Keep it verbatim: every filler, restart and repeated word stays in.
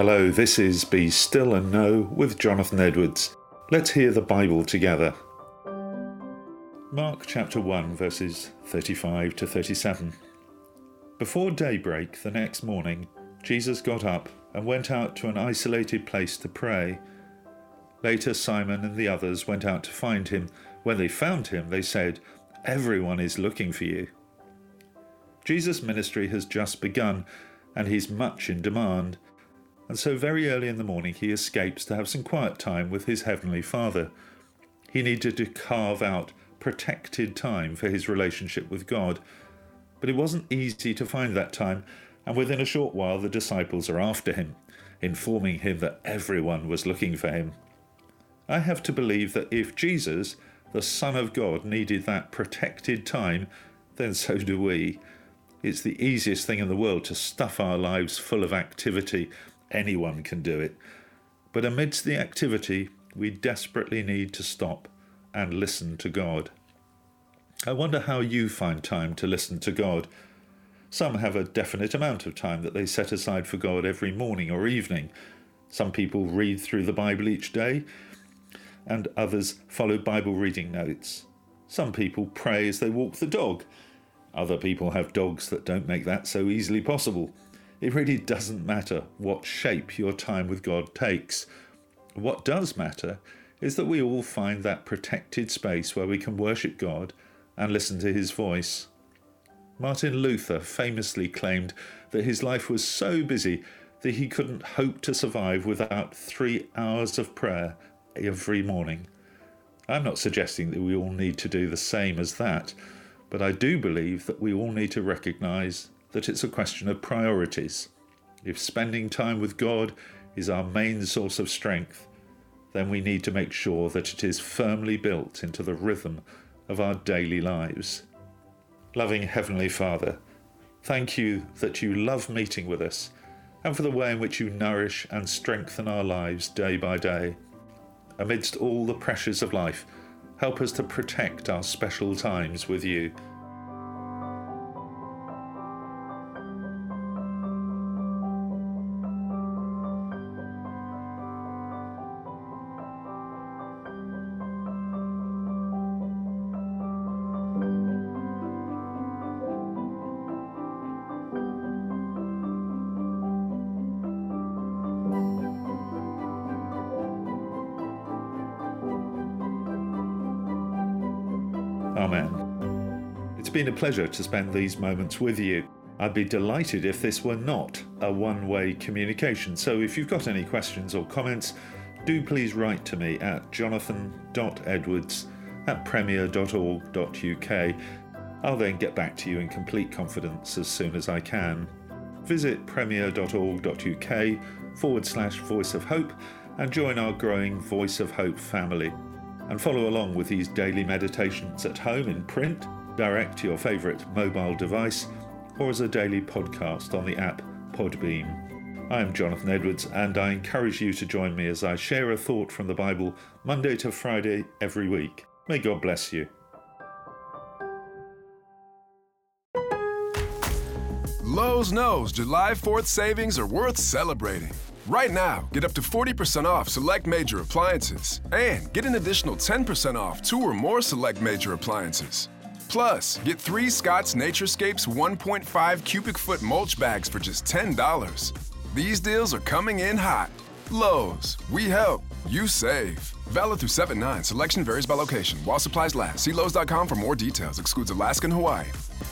Hello, this is Be Still and Know with Jonathan Edwards. Let's hear the Bible together. Mark chapter one, verses thirty-five to thirty-seven. Before daybreak the next morning, Jesus got up and went out to an isolated place to pray. Later, Simon and the others went out to find him. When they found him, they said, "Everyone is looking for you." Jesus' ministry has just begun, and he's much in demand. And so very early in the morning he escapes to have some quiet time with his Heavenly Father. He needed to carve out protected time for his relationship with God. But it wasn't easy to find that time, and within a short while the disciples are after him, informing him that everyone was looking for him. I have to believe that if Jesus, the Son of God, needed that protected time, then so do we. It's the easiest thing in the world to stuff our lives full of activity. Anyone can do it. But amidst the activity, we desperately need to stop and listen to God. I wonder how you find time to listen to God. Some have a definite amount of time that they set aside for God every morning or evening. Some people read through the Bible each day, and others follow Bible reading notes. Some people pray as they walk the dog. Other people have dogs that don't make that so easily possible. It really doesn't matter what shape your time with God takes. What does matter is that we all find that protected space where we can worship God and listen to his voice. Martin Luther famously claimed that his life was so busy that he couldn't hope to survive without three hours of prayer every morning. I'm not suggesting that we all need to do the same as that, but I do believe that we all need to recognise that it's a question of priorities. If spending time with God is our main source of strength, then we need to make sure that it is firmly built into the rhythm of our daily lives. Loving Heavenly Father, thank you that you love meeting with us and for the way in which you nourish and strengthen our lives day by day. Amidst all the pressures of life, help us to protect our special times with you. Amen. It's been a pleasure to spend these moments with you. I'd be delighted if this were not a one-way communication. So if you've got any questions or comments, do please write to me at jonathan dot edwards at premier dot org dot uk. I'll then get back to you in complete confidence as soon as I can. Visit premier dot org dot uk forward slash voice of hope and join our growing Voice of Hope family. And follow along with these daily meditations at home in print, direct to your favourite mobile device, or as a daily podcast on the app Podbean. I am Jonathan Edwards, and I encourage you to join me as I share a thought from the Bible Monday to Friday every week. May God bless you. Lowe's knows July fourth savings are worth celebrating. Right now, get up to forty percent off select major appliances and get an additional ten percent off two or more select major appliances. Plus, get three Scott's Naturescapes one point five cubic foot mulch bags for just ten dollars. These deals are coming in hot. Lowe's, we help, you save. Valid through seven nine. Selection varies by location. While supplies last. See Lowe's dot com for more details. Excludes Alaska and Hawaii.